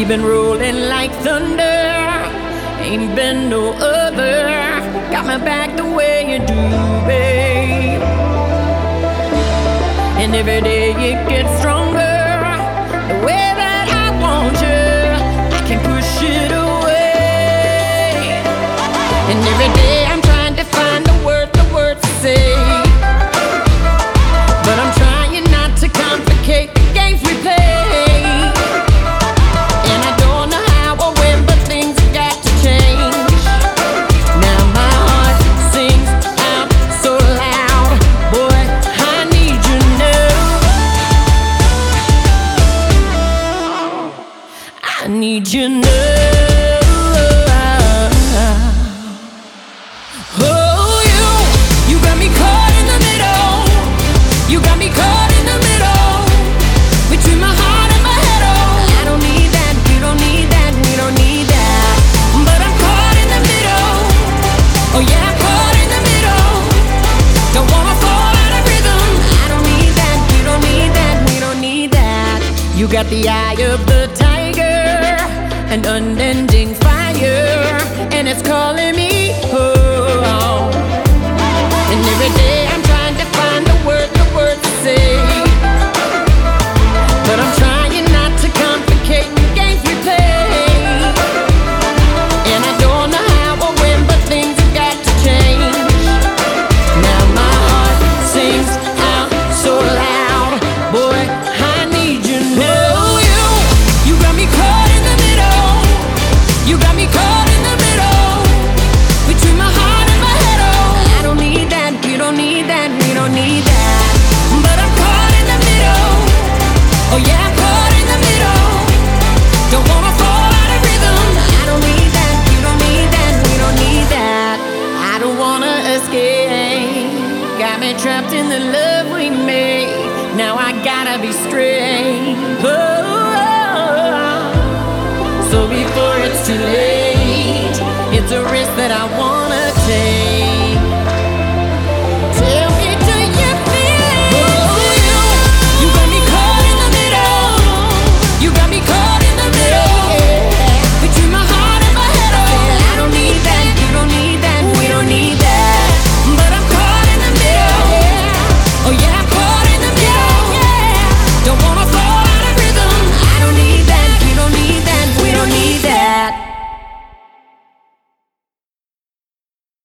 We've been rolling like thunder, ain't been no other. Got my back the way you do, babe. And every day it gets stronger. The way that I want you, I can push it away. And every day I'm trying to find the words to say, but I'm trying not to complicate the games we play. And I don't know how or when, but things have got to change. Now my heart sings out so loud, boy, I need you now. I need you now. You got the eye of the tiger, an unending fire, and it's calling me home. And every day I'm trying to find the words to say, but I'm trying not to complicate the games we play. And I don't know how or when, but things have got to change. Now my heart sings out so loud, boy, I need you now. Trapped in the love we made, now I gotta be straight. So before it's too late, it's a risk that I wanna take.